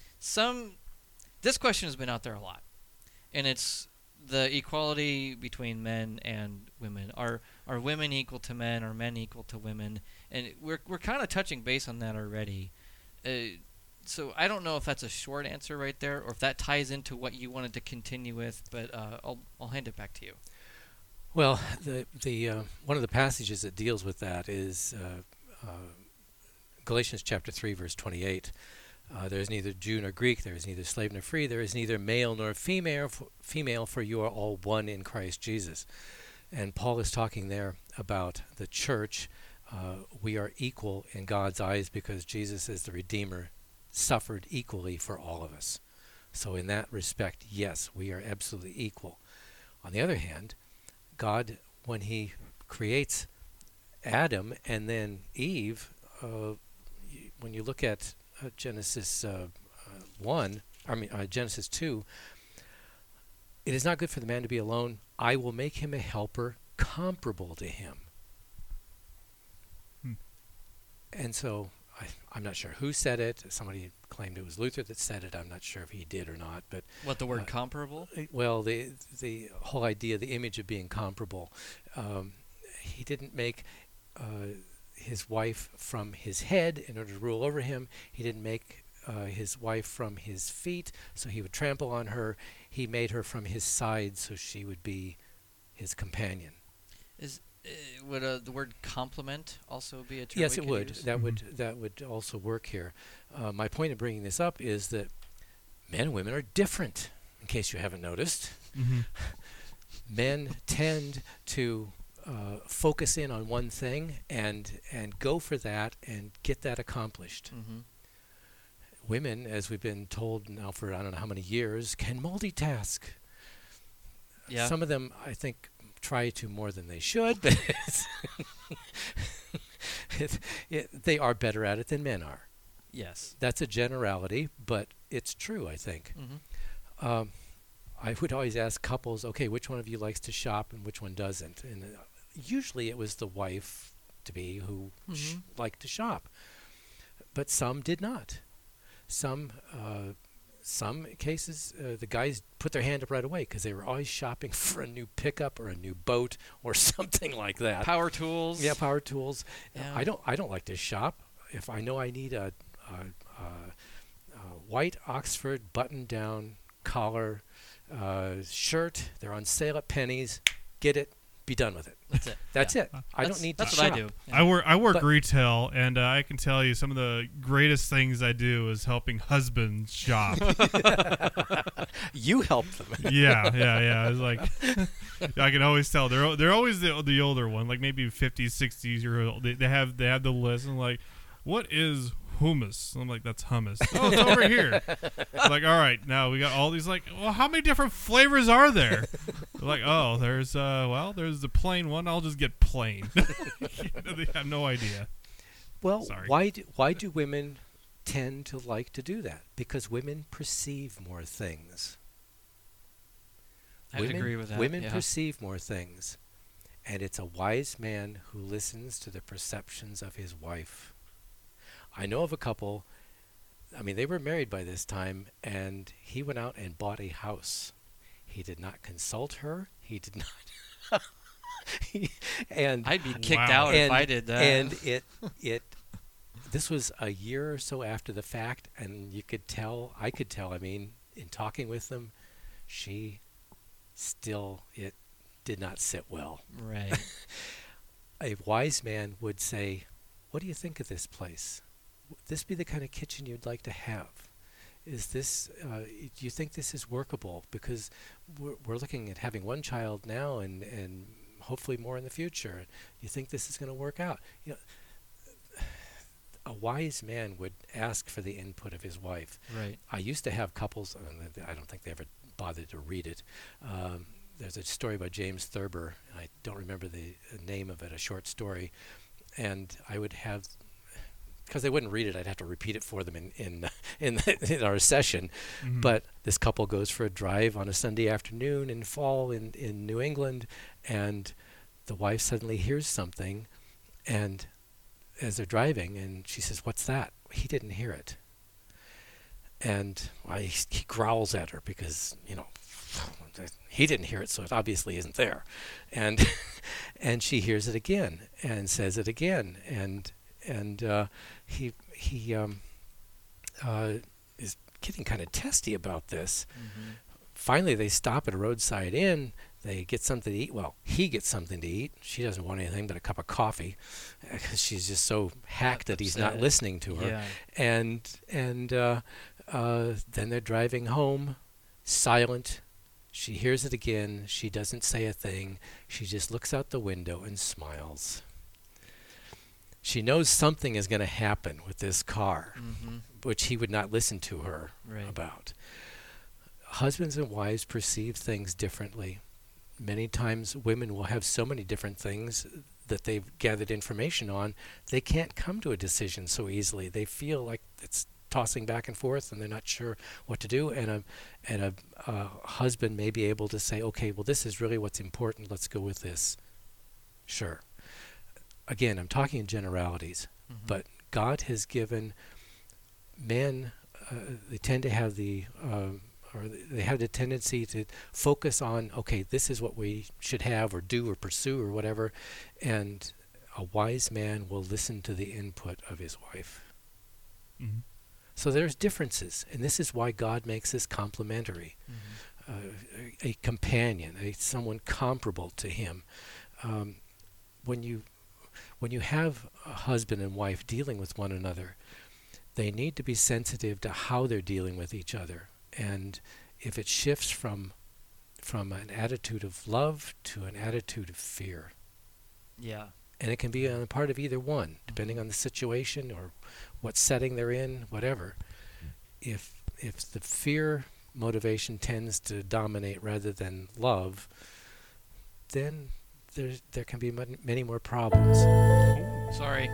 some this question has been out there a lot, and it's the equality between men and women. Are are women equal to men? Are men equal to women? And we're we're kind of touching base on that already. Uh, So I don't know if that's a short answer right there, or if that ties into what you wanted to continue with. But uh, I'll I'll hand it back to you. Well, the the uh, one of the passages that deals with that is uh, uh, Galatians chapter three, verse twenty-eight. Uh, there is neither Jew nor Greek, there is neither slave nor free, there is neither male nor female, for, female, for you are all one in Christ Jesus. And Paul is talking there about the church. Uh, we are equal in God's eyes because Jesus is the Redeemer, suffered equally for all of us. So in that respect, yes, we are absolutely equal. On the other hand, God, when he creates Adam and then Eve, uh, y- when you look at uh, Genesis uh, uh, one, I mean uh, Genesis two, it is not good for the man to be alone. I will make him a helper comparable to him. Hmm. And so I, I'm not sure who said it. Somebody claimed it was Luther that said it. I'm not sure if he did or not. But What, the word uh, comparable? Well, the the whole idea, the image of being comparable. Um, he didn't make uh, his wife from his head in order to rule over him. He didn't make uh, his wife from his feet so he would trample on her. He made her from his side so she would be his companion. Is uh, would uh, the word complement also be a term? Yes, we it could would. use? That would that would also work here. Uh, my point in bringing this up is that men and women are different. In case you haven't noticed, Mhm. men tend to uh, focus in on one thing and and go for that and get that accomplished. Mhm. Women, as we've been told now for I don't know how many years, can multitask. Yeah. Some of them, I think, try to more than they should, but it's it, it, they are better at it than men are. Yes. That's a generality, but it's true, I think. Mhm. Um, I would always ask couples, okay, which one of you likes to shop and which one doesn't? And uh, usually it was the wife to be who sh- Mhm. liked to shop, but some did not. Some uh, some cases, uh, the guys put their hand up right away because they were always shopping for a new pickup or a new boat or something like that. Power tools. Yeah, power tools. Uh, Yeah. I don't. I don't like to shop. If I know I need a, a, a, a white Oxford button-down collar uh, shirt, they're on sale at Penny's. Get it. Be done with it. That's it. That's Yeah. it. I That's- don't need that's to what shop. I do. I work I work But- retail, and uh, I can tell you some of the greatest things I do is helping husbands shop. You help them. yeah, yeah, yeah. It's like I can always tell they're they're always the the older one, like maybe fifties, sixties year old. They, they have they have the list and like, what is hummus? And I'm like, that's hummus. Oh, it's over here. Like, all right, now we got all these. Like, well, how many different flavors are there? They're like, oh, there's uh, well, there's the plain one. I'll just get plain. You know, they have no idea. Well, Sorry. why do, why do women tend to like to do that because women perceive more things. I would agree with that. Women yeah. perceive more things. And it's a wise man who listens to the perceptions of his wife. I know of a couple, I mean, they were married by this time, and he went out and bought a house. He did not consult her. He did not. he, and I'd be kicked Wow. out and, if I did that. And it, it, this was a year or so after the fact, and you could tell, I could tell, I mean, in talking with them, she still, it did not sit well. Right. A wise man would say, what do you think of this place? Would this be the kind of kitchen you'd like to have? Is this, uh, do you think this is workable? Because we're, we're looking at having one child now and, and hopefully more in the future. Do you think this is going to work out? You know, a wise man would ask for the input of his wife. Right. I used to have couples, I don't think they ever bothered to read it. Um, there's a story by James Thurber. I don't remember the name of it, a short story. And I would have, because they wouldn't read it, I'd have to repeat it for them in in in, in our session. Mhm. But this couple goes for a drive on a Sunday afternoon in fall in, in New England, and the wife suddenly hears something, and as they're driving, and she says, "What's that?" He didn't hear it. And well, he, he growls at her because, you know, he didn't hear it, so it obviously isn't there. And and she hears it again and says it again, and and uh, he he um, uh, is getting kind of testy about this. Mm-hmm. Finally, they stop at a roadside inn. They get something to eat. Well, he gets something to eat. She doesn't want anything but a cup of coffee because she's just so hacked that he's not Upset. listening to her. Yeah. And and uh, uh, then they're driving home, silent. She hears it again. She doesn't say a thing. She just looks out the window and smiles. She knows something is going to happen with this car, Mm-hmm. which he would not listen to her Right. about. Husbands and wives perceive things differently. Many times women will have so many different things that they've gathered information on, they can't come to a decision so easily. They feel like it's tossing back and forth and they're not sure what to do, and a and a uh, husband may be able to say, okay, well, this is really what's important, let's go with this. Sure. Again, I'm talking in generalities, Mhm. but God has given men, uh, they tend to have the uh, or they have the tendency to focus on, okay, this is what we should have or do or pursue or whatever, and a wise man will listen to the input of his wife. Mhm. So there's differences, and this is why God makes us complementary, Mm-hmm. uh, a, a companion, a someone comparable to him. Um, when you when you have a husband and wife dealing with one another, they need to be sensitive to how they're dealing with each other. And if it shifts from from an attitude of love to an attitude of fear, Yeah. and it can be on the part of either one, depending on the situation or what setting they're in, whatever. If if the fear motivation tends to dominate rather than love, then there there can be mon- many more problems. Sorry.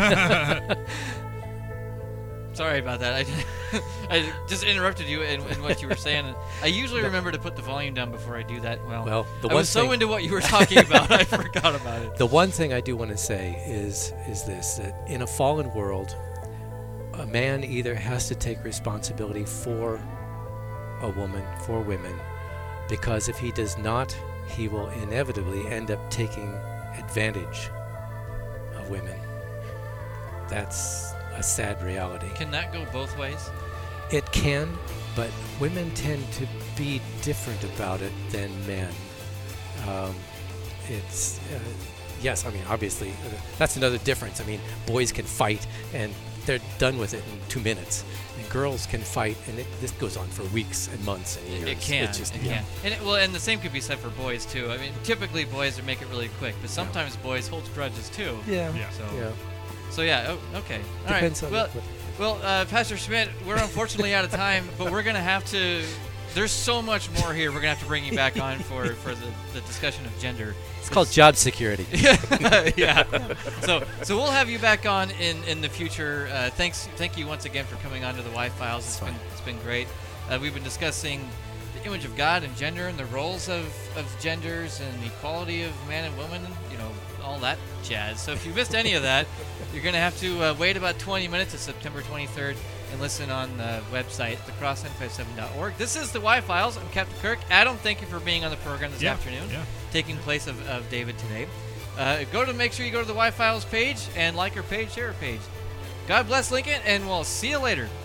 Sorry about that. I, I just interrupted you in, in what you were saying. I usually remember to put the volume down before I do that. Well, Well, the I one was so thing- into what you were talking about, I forgot about it. The one thing I do want to say is is this, that in a fallen world, a man either has to take responsibility for a woman, for women, because if he does not, he will inevitably end up taking advantage of women. That's a sad reality. Can that go both ways? It can, but women tend to be different about it than men. Um, it's uh, yes, I mean obviously uh, that's another difference. I mean, boys can fight and they're done with it in two minutes, and girls can fight, and it, this goes on for weeks and months and years. It can. It's just, it yeah. can. And it, well, and the same could be said for boys too. I mean, typically boys make it really quick, but sometimes boys hold grudges too. Yeah. Yeah. So. Yeah. So yeah. Oh, okay. All Depends right. on Well, the- well, uh, Pastor Schmidt, we're unfortunately out of time, but we're gonna have to there's so much more here. We're gonna have to bring you back on for, for the, the discussion of gender. It's called job security. Yeah. So so we'll have you back on in, in the future. Uh, thanks thank you once again for coming on to the Y-Files. It's been it's been great. Uh, we've been discussing the image of God and gender and the roles of, of genders and the equality of man and woman, you know, all that jazz. So if you missed any of that, you're going to have to uh, wait about twenty minutes to September twenty-third and listen on the website, the cross nine five seven dot org. This is the Y-Files. I'm Captain Kirk. Adam, thank you for being on the program this yeah, afternoon, yeah. taking place of, of David today. Uh, go to make sure you go to the Y-Files page and like our page, share our page. God bless Lincoln, and we'll see you later.